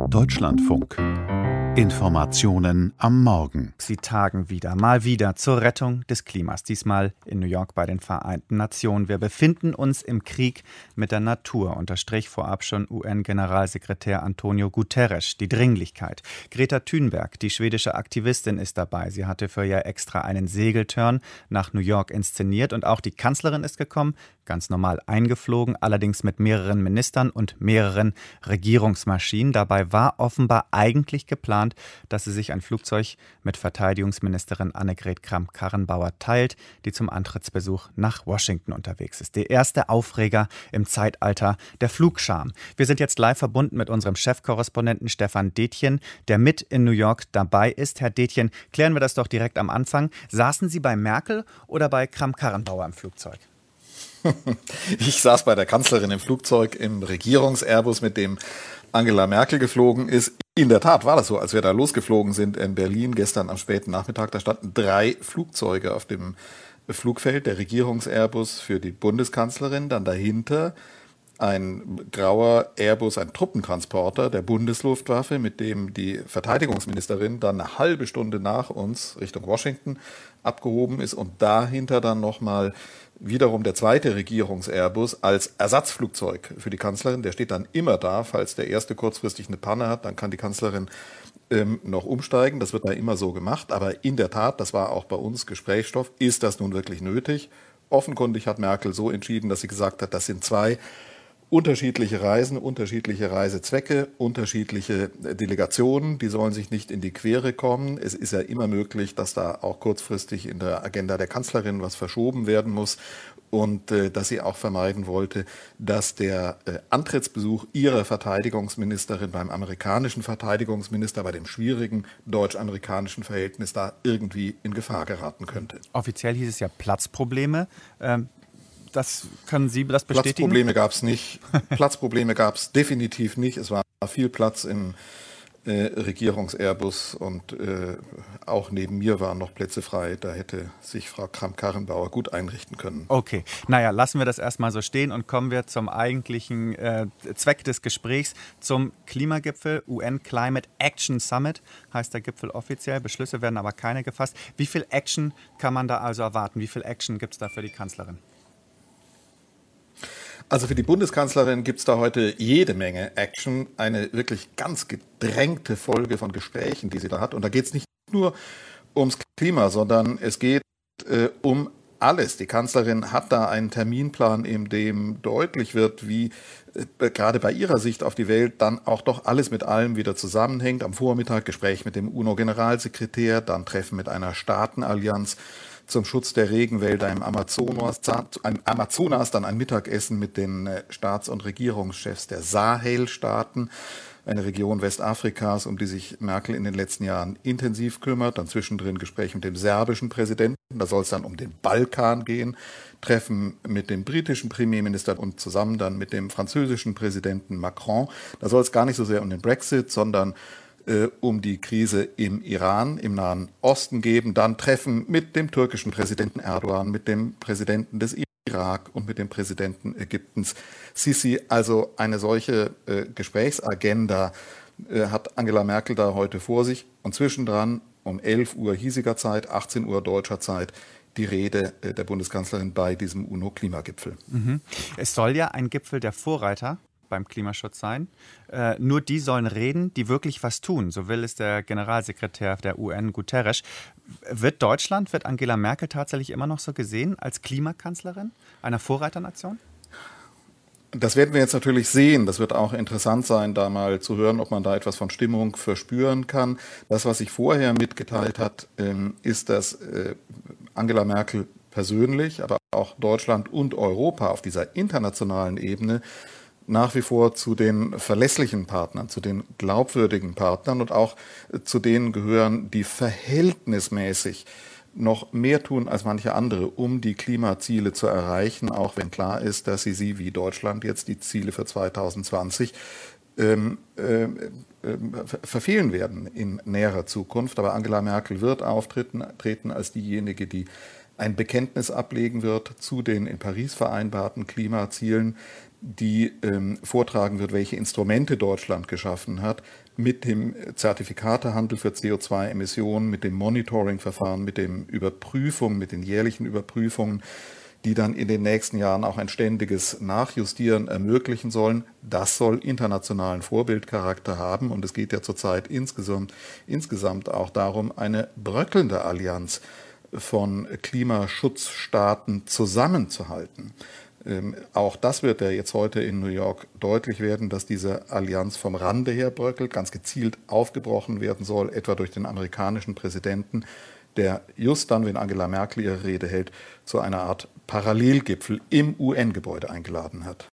Deutschlandfunk. Informationen am Morgen. Sie tagen mal wieder zur Rettung des Klimas. Diesmal in New York bei den Vereinten Nationen. Wir befinden uns im Krieg mit der Natur, unterstrich vorab schon UN-Generalsekretär Antonio Guterres. Die Dringlichkeit. Greta Thunberg, die schwedische Aktivistin, ist dabei. Sie hatte für ihr extra einen Segeltörn nach New York inszeniert. Und auch die Kanzlerin ist gekommen, ganz normal eingeflogen, allerdings mit mehreren Ministern und mehreren Regierungsmaschinen. Dabei war offenbar eigentlich geplant, dass sie sich ein Flugzeug mit Verteidigungsministerin Annegret Kramp-Karrenbauer teilt, die zum Antrittsbesuch nach Washington unterwegs ist. Der erste Aufreger im Zeitalter der Flugscham. Wir sind jetzt live verbunden mit unserem Chefkorrespondenten Stefan Detjen, der mit in New York dabei ist. Herr Detjen, klären wir das doch direkt am Anfang. Saßen Sie bei Merkel oder bei Kramp-Karrenbauer im Flugzeug? Ich saß bei der Kanzlerin im Flugzeug im Regierungs-Airbus, mit dem Angela Merkel geflogen ist. In der Tat war das so, als wir da losgeflogen sind in Berlin gestern am späten Nachmittag. Da standen 3 Flugzeuge auf dem Flugfeld, der Regierungs-Airbus für die Bundeskanzlerin, dann dahinter ein grauer Airbus, ein Truppentransporter der Bundesluftwaffe, mit dem die Verteidigungsministerin dann eine halbe Stunde nach uns Richtung Washington abgehoben ist, und dahinter dann nochmal wiederum der zweite Regierungs-Airbus als Ersatzflugzeug für die Kanzlerin. Der steht dann immer da, falls der erste kurzfristig eine Panne hat, dann kann die Kanzlerin noch umsteigen. Das wird da immer so gemacht. Aber in der Tat, das war auch bei uns Gesprächsstoff, ist das nun wirklich nötig? Offenkundig hat Merkel so entschieden, dass sie gesagt hat, das sind 2 unterschiedliche Reisen, unterschiedliche Reisezwecke, unterschiedliche Delegationen, die sollen sich nicht in die Quere kommen. Es ist ja immer möglich, dass da auch kurzfristig in der Agenda der Kanzlerin was verschoben werden muss, und dass sie auch vermeiden wollte, dass der Antrittsbesuch ihrer Verteidigungsministerin beim amerikanischen Verteidigungsminister, bei dem schwierigen deutsch-amerikanischen Verhältnis, da irgendwie in Gefahr geraten könnte. Offiziell hieß es ja Platzprobleme. Können Sie das bestätigen? Platzprobleme gab es nicht. Platzprobleme gab es definitiv nicht. Es war viel Platz im Regierungs-Airbus, und auch neben mir waren noch Plätze frei. Da hätte sich Frau Kramp-Karrenbauer gut einrichten können. Okay, naja, lassen wir das erstmal so stehen und kommen wir zum eigentlichen Zweck des Gesprächs, zum Klimagipfel. UN Climate Action Summit heißt der Gipfel offiziell. Beschlüsse werden aber keine gefasst. Wie viel Action kann man da also erwarten? Wie viel Action gibt es da für die Kanzlerin? Also für die Bundeskanzlerin gibt es da heute jede Menge Action, eine wirklich ganz gedrängte Folge von Gesprächen, die sie da hat. Und da geht es nicht nur ums Klima, sondern es geht um alles. Die Kanzlerin hat da einen Terminplan, in dem deutlich wird, wie gerade bei ihrer Sicht auf die Welt dann auch doch alles mit allem wieder zusammenhängt. Am Vormittag Gespräch mit dem UNO-Generalsekretär, dann Treffen mit einer Staatenallianz zum Schutz der Regenwälder im Amazonas, dann ein Mittagessen mit den Staats- und Regierungschefs der Sahel-Staaten, eine Region Westafrikas, um die sich Merkel in den letzten Jahren intensiv kümmert. Dann zwischendrin Gespräch mit dem serbischen Präsidenten, da soll es dann um den Balkan gehen, Treffen mit dem britischen Premierminister und zusammen dann mit dem französischen Präsidenten Macron. Da soll es gar nicht so sehr um den Brexit, sondern um die Krise im Iran, im Nahen Osten geben, dann Treffen mit dem türkischen Präsidenten Erdogan, mit dem Präsidenten des Irak und mit dem Präsidenten Ägyptens Sisi. Also eine solche Gesprächsagenda hat Angela Merkel da heute vor sich. Und zwischendran um 11 Uhr hiesiger Zeit, 18 Uhr deutscher Zeit, die Rede der Bundeskanzlerin bei diesem UNO-Klimagipfel. Es soll ja ein Gipfel der Vorreiter beim Klimaschutz sein. Nur die sollen reden, die wirklich was tun. So will es der Generalsekretär der UN, Guterres. Wird Angela Merkel tatsächlich immer noch so gesehen als Klimakanzlerin einer Vorreiternation? Das werden wir jetzt natürlich sehen. Das wird auch interessant sein, da mal zu hören, ob man da etwas von Stimmung verspüren kann. Das, was sich vorher mitgeteilt hat, ist, dass Angela Merkel persönlich, aber auch Deutschland und Europa auf dieser internationalen Ebene nach wie vor zu den verlässlichen Partnern, zu den glaubwürdigen Partnern und auch zu denen gehören, die verhältnismäßig noch mehr tun als manche andere, um die Klimaziele zu erreichen, auch wenn klar ist, dass sie wie Deutschland jetzt die Ziele für 2020 verfehlen werden in näherer Zukunft. Aber Angela Merkel wird treten als diejenige, die ein Bekenntnis ablegen wird zu den in Paris vereinbarten Klimazielen, die vortragen wird, welche Instrumente Deutschland geschaffen hat, mit dem Zertifikatehandel für CO2-Emissionen, mit dem Monitoring-Verfahren, mit den jährlichen Überprüfungen, die dann in den nächsten Jahren auch ein ständiges Nachjustieren ermöglichen sollen. Das soll internationalen Vorbildcharakter haben und es geht ja zurzeit insgesamt auch darum, eine bröckelnde Allianz von Klimaschutzstaaten zusammenzuhalten. Auch das wird ja jetzt heute in New York deutlich werden, dass diese Allianz vom Rande her bröckelt, ganz gezielt aufgebrochen werden soll, etwa durch den amerikanischen Präsidenten, der just dann, wenn Angela Merkel ihre Rede hält, zu einer Art Parallelgipfel im UN-Gebäude eingeladen hat.